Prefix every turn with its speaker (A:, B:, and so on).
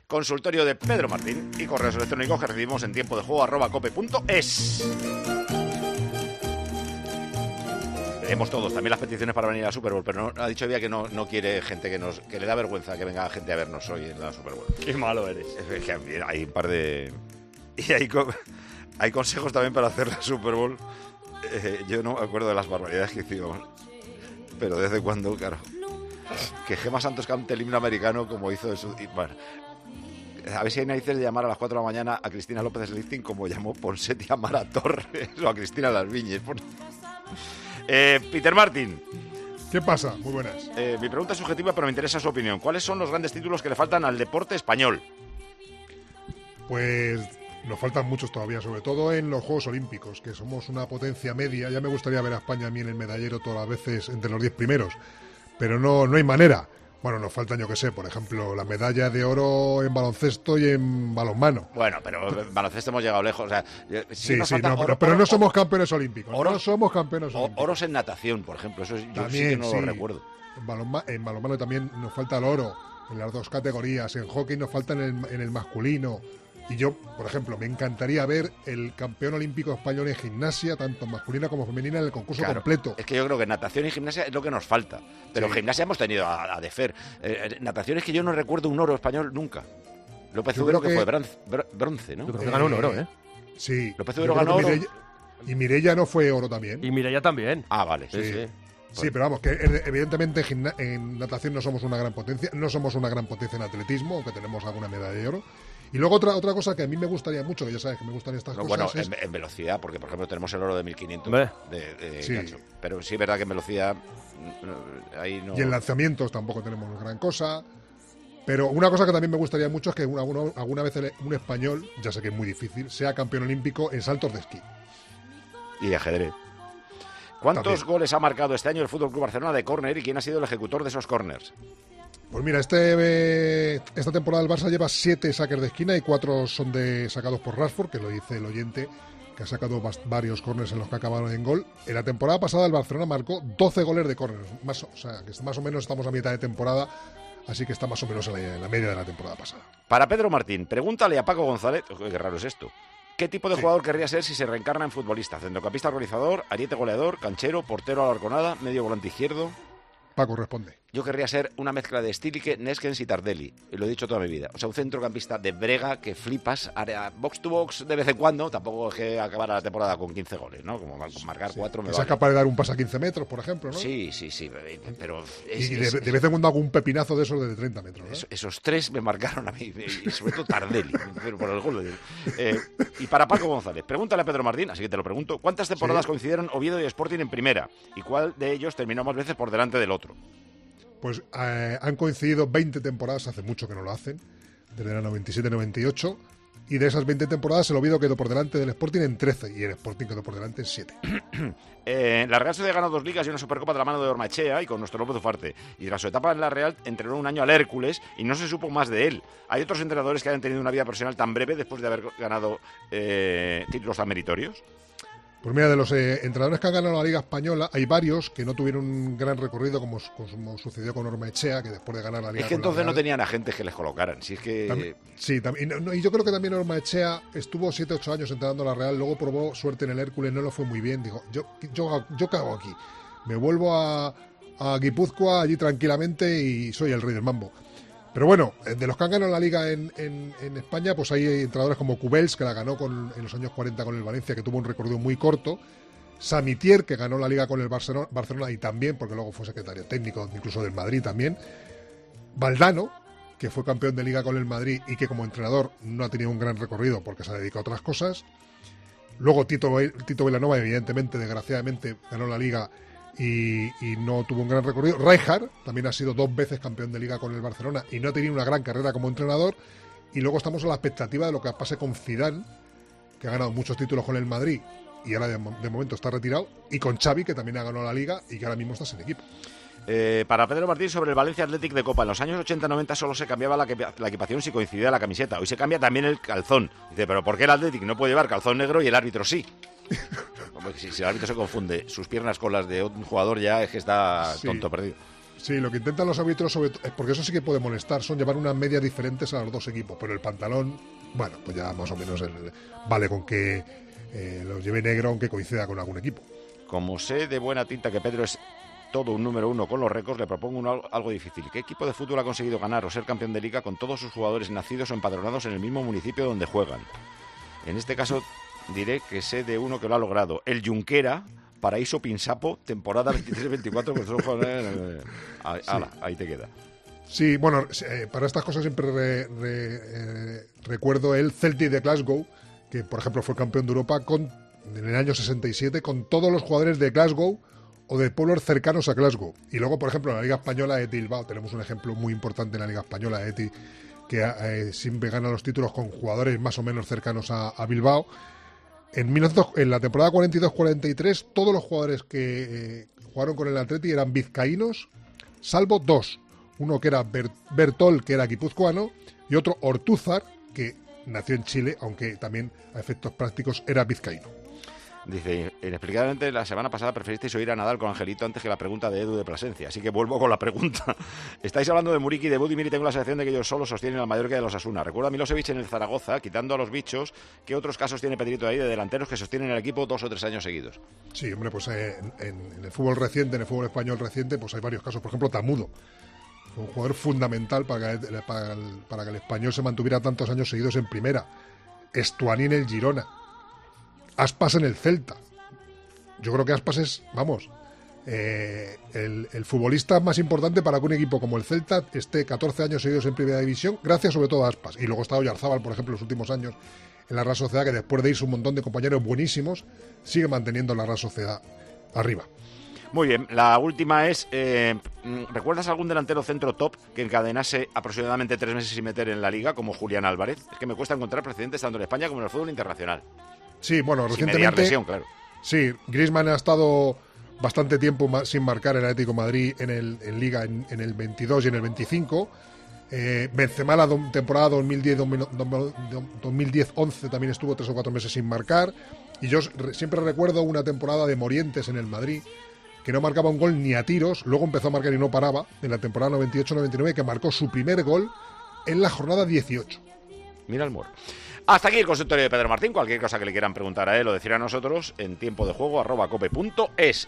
A: consultorio de Pedro Martín y correos electrónicos que recibimos en tiempo de juego @cope.es. Leemos todos, también las peticiones para venir a la Super Bowl, pero no, ha dicho Evia que no quiere gente que le da vergüenza que venga gente a vernos hoy en la Super Bowl.
B: Qué malo eres.
A: Es que hay un par de... Y hay consejos también para hacer la Super Bowl. Yo no me acuerdo de las barbaridades que hicimos, pero desde cuando, claro, que Gemma Santos cante el himno americano como hizo eso. Bueno, a ver si hay narices de llamar a las 4 de la mañana a Cristina López Lifting como llamó Ponseti a Mara Torres o a Cristina Las Viñes. Peter Martin.
C: ¿Qué pasa? Muy buenas.
A: Mi pregunta es subjetiva, pero me interesa su opinión. ¿Cuáles son los grandes títulos que le faltan al deporte español?
C: Pues nos faltan muchos todavía, sobre todo en los Juegos Olímpicos, que somos una potencia media. Ya me gustaría ver a España a mí en el medallero todas las veces entre los 10 primeros, pero no hay manera. Bueno, nos faltan, yo que sé, por ejemplo, la medalla de oro en baloncesto y en balonmano.
A: Bueno, pero en baloncesto hemos llegado lejos. O sea,
C: pero no somos campeones olímpicos. No somos campeones olímpicos.
A: Oros en natación, por ejemplo. Eso yo
C: también,
A: sí que no lo recuerdo.
C: En balonmano también nos falta el oro, en las dos categorías. En hockey nos falta en el masculino. Y yo, por ejemplo, me encantaría ver el campeón olímpico español en gimnasia, tanto masculina como femenina, en el concurso completo.
A: Es que yo creo que natación y gimnasia es lo que nos falta. Pero en gimnasia hemos tenido a Defer. Natación es que yo no recuerdo un oro español nunca. López Ubero que fue bronce, ¿no?
B: Yo creo que ganó un oro, ¿eh?
C: Sí.
A: López Ubero ganó oro.
C: Y Mireia no fue oro también.
B: Y Mireia también.
A: Ah, vale.
C: Sí. Sí, pero vamos, que evidentemente en natación no somos una gran potencia. No somos una gran potencia en atletismo, aunque tenemos alguna medalla de oro. Y luego otra cosa que a mí me gustaría mucho, que ya sabes que me gustan estas cosas.
A: Bueno, en velocidad, porque por ejemplo tenemos el oro de 1500
C: sí.
A: Gancho. Pero sí es verdad que en velocidad ahí no.
C: Y en lanzamientos tampoco tenemos gran cosa. Pero una cosa que también me gustaría mucho es que alguna vez un español, ya sé que es muy difícil, sea campeón olímpico en saltos de esquí.
A: Y ajedrez. ¿Cuántos goles ha marcado este año el FC Barcelona de córner y quién ha sido el ejecutor de esos córners?
C: Pues mira, esta temporada el Barça lleva 7 saques de esquina y 4 son sacados por Rashford, que lo dice el oyente, que ha sacado varios córners en los que acabaron en gol. En la temporada pasada el Barcelona marcó 12 goles de córner, o sea, que más o menos estamos a mitad de temporada, así que está más o menos en la media de la temporada pasada.
A: Para Pedro Martín, pregúntale a Paco González, qué raro es esto, ¿qué tipo de jugador querría ser si se reencarna en futbolista? ¿Centrocampista organizador, ariete goleador, canchero, portero a la arconada, medio volante izquierdo?
C: Paco responde.
A: Yo querría ser una mezcla de Stilike, Neskens y Tardelli. Y lo he dicho toda mi vida. O sea, un centrocampista de brega que flipas, área box to box de vez en cuando. Tampoco es que acabara la temporada con 15 goles, ¿no? Como marcar 4 me
C: vale. Es capaz de dar un pase a 15 metros, por ejemplo, ¿no?
A: Sí. Pero
C: de vez en cuando hago un pepinazo de esos de 30 metros, ¿no?
A: Esos 3 me marcaron a mí. Y sobre todo Tardelli. Pero por el gol de y para Paco González, pregúntale a Pedro Martín, así que te lo pregunto. ¿Cuántas temporadas coincidieron Oviedo y Sporting en primera? ¿Y cuál de ellos terminó más veces por delante del otro?
C: Pues han coincidido 20 temporadas, hace mucho que no lo hacen, desde el 97-98, y de esas 20 temporadas el Oviedo quedó por delante del Sporting en 13, y el Sporting quedó por delante en 7.
A: La Real Sociedad ganó 2 ligas y una Supercopa de la mano de Ormaechea y con nuestro López Ufarte. Y tras su etapa en la Real entrenó un año al Hércules y no se supo más de él. ¿Hay otros entrenadores que hayan tenido una vida profesional tan breve después de haber ganado títulos tan meritorios?
C: Pues mira, de los entrenadores que han ganado la Liga Española, hay varios que no tuvieron un gran recorrido, como sucedió con Ormaechea, que después de ganar la Liga...
A: Es que entonces no tenían agentes que les colocaran, si es que...
C: Y yo creo que también Ormaechea estuvo 7-8 años entrenando a la Real, luego probó suerte en el Hércules, no lo fue muy bien, dijo, yo qué hago aquí, me vuelvo a Guipúzcoa allí tranquilamente y soy el rey del mambo. Pero bueno, de los que han ganado la Liga en España, pues hay entrenadores como Cubels, que la ganó en los años 40 con el Valencia, que tuvo un recorrido muy corto. Samitier, que ganó la Liga con el Barcelona y también, porque luego fue secretario técnico, incluso del Madrid también. Valdano, que fue campeón de Liga con el Madrid y que como entrenador no ha tenido un gran recorrido porque se ha dedicado a otras cosas. Luego Tito Vilanova, evidentemente, desgraciadamente, ganó la Liga y no tuvo un gran recorrido. Rijkaard también ha sido 2 veces campeón de Liga con el Barcelona y no ha tenido una gran carrera como entrenador. Y luego estamos a la expectativa de lo que pase con Zidane, que ha ganado muchos títulos con el Madrid y ahora de momento está retirado, y con Xavi, que también ha ganado la Liga y que ahora mismo está sin equipo.
A: Para Pedro Martín, sobre el Valencia Athletic de Copa. En los años 80-90 solo se cambiaba la equipación si coincidía la camiseta. Hoy se cambia también el calzón. Dice, pero ¿por qué el Athletic no puede llevar calzón negro y el árbitro sí? Si el árbitro se confunde sus piernas con las de un jugador, ya es que está tonto perdido.
C: Sí, lo que intentan los árbitros, porque eso sí que puede molestar, son llevar unas medias diferentes a los dos equipos, pero el pantalón, bueno, pues ya más o menos vale con que lo lleve negro aunque coincida con algún equipo.
A: Como sé de buena tinta que Pedro es todo un número uno con los récords, le propongo algo difícil. ¿Qué equipo de fútbol ha conseguido ganar o ser campeón de liga con todos sus jugadores nacidos o empadronados en el mismo municipio donde juegan? En este caso diré que sé de uno que lo ha logrado. El Junquera, Paraíso Pinsapo, temporada 23-24, con solo jugadores... Ahí te queda.
C: Sí, bueno, para estas cosas siempre recuerdo el Celtic de Glasgow, que por ejemplo fue campeón de Europa en el año 67 con todos los jugadores de Glasgow o de pueblos cercanos a Glasgow. Y luego, por ejemplo, en la Liga Española, ETI Bilbao, tenemos un ejemplo muy importante en la Liga Española, ETI, que siempre gana los títulos con jugadores más o menos cercanos a Bilbao. En la temporada 42-43, todos los jugadores que jugaron con el Atleti eran vizcaínos, salvo dos. Uno que era Bertol, que era guipuzcoano, y otro Ortúzar, que nació en Chile, aunque también a efectos prácticos era vizcaíno.
A: Dice, inexplicablemente la semana pasada preferisteis oír a Nadal con Angelito antes que la pregunta de Edu de Plasencia, así que vuelvo con la pregunta. Estáis hablando de Muriqui y de Budimir y tengo la sensación de que ellos solo sostienen al Mallorca de los Asuna. Recuerdo a Milosevic en el Zaragoza, quitando a los bichos. ¿Qué otros casos tiene Pedrito ahí de delanteros que sostienen el equipo 2 o 3 años seguidos?
C: Sí, hombre, pues en el fútbol reciente, en el fútbol español reciente, pues hay varios casos. Por ejemplo, Tamudo. Fue un jugador fundamental para que el español se mantuviera tantos años seguidos en primera. Estuani en el Girona. Aspas en el Celta. Yo creo que Aspas es, vamos, el futbolista más importante para que un equipo como el Celta esté 14 años seguidos en primera división, gracias sobre todo a Aspas. Y luego está Oyarzábal, por ejemplo, en los últimos años en la Real Sociedad, que después de irse un montón de compañeros buenísimos, sigue manteniendo la Real Sociedad arriba.
A: Muy bien, la última es, ¿recuerdas algún delantero centro top que encadenase aproximadamente 3 meses sin meter en la liga, como Julián Álvarez? Es que me cuesta encontrar precedentes tanto en España como en el fútbol internacional.
C: Sí, bueno,
A: sin
C: recientemente...
A: mediar lesión, claro.
C: Sí, Griezmann ha estado bastante tiempo sin marcar en el Atlético de Madrid en Liga en el 22 y en el 25. Benzema la temporada 2010-11 también estuvo 3 o 4 meses sin marcar. Y yo siempre recuerdo una temporada de Morientes en el Madrid, que no marcaba un gol ni a tiros, luego empezó a marcar y no paraba, en la temporada 98-99, que marcó su primer gol en la jornada 18.
A: Mira el Mor. Hasta aquí el consultorio de Pedro Martín. Cualquier cosa que le quieran preguntar a él o decir a nosotros en tiempodejuego@cope.es.